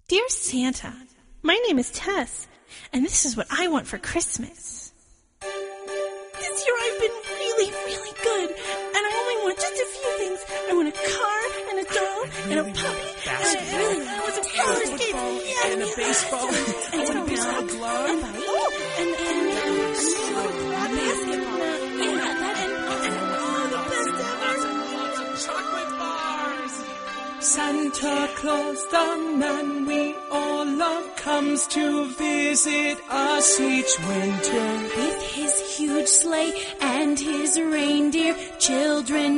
Dear Santa, my name is Tess, and this is what I want for Christmas. This year I've been really, really good, and I only want just a few things. I want a car, and a doll, and a puppy, and I want some roller skates, and a baseball, and a baseball glove, and basketball, and the best ever. chocolate bars. Santa Claus, the man we all love, comes to visit us each winter. With his huge sleigh and his reindeer, children